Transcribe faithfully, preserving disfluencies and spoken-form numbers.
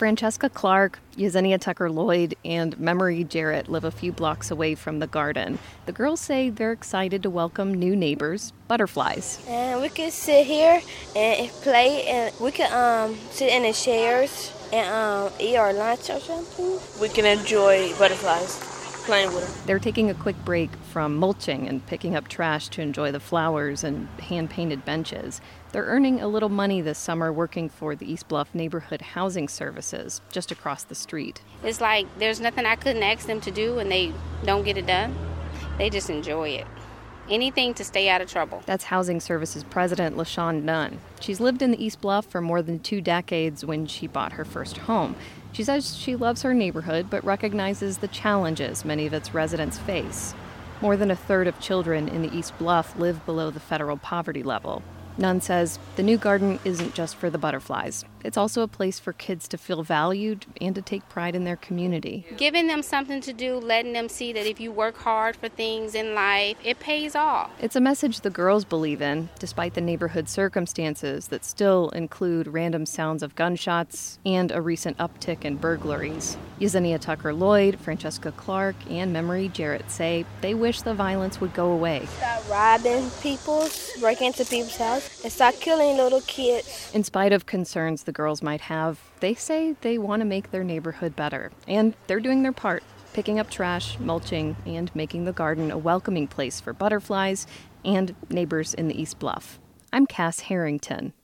Francesca Clark, Yesenia Tucker-Lloyd, and Memory Jarrett live a few blocks away from the garden. The girls say they're excited to welcome new neighbors, butterflies. And we can sit here and play, and we can um, sit in the chairs and um, eat our lunch or something. We can enjoy butterflies, playing with them. They're taking a quick break from mulching and picking up trash to enjoy the flowers and hand-painted benches. They're earning a little money this summer working for the East Bluff Neighborhood Housing Services just across the street. It's like there's nothing I couldn't ask them to do and they don't get it done. They just enjoy it. Anything to stay out of trouble. That's Housing Services President LaShawn Nunn. She's lived in the East Bluff for more than two decades when she bought her first home. She says she loves her neighborhood but recognizes the challenges many of its residents face. More than a third of children in the East Bluff live below the federal poverty level. Nunn says the new garden isn't just for the butterflies. It's also a place for kids to feel valued and to take pride in their community. Giving them something to do, letting them see that if you work hard for things in life, it pays off. It's a message the girls believe in, despite the neighborhood circumstances that still include random sounds of gunshots and a recent uptick in burglaries. Yesenia Tucker-Lloyd, Francesca Clark, and Memory Jarrett say they wish the violence would go away. Stop robbing people, breaking into people's houses, and stop killing little kids. In spite of concerns the girls might have, they say they want to make their neighborhood better. And they're doing their part, picking up trash, mulching, and making the garden a welcoming place for butterflies and neighbors in the East Bluff. I'm Cass Harrington.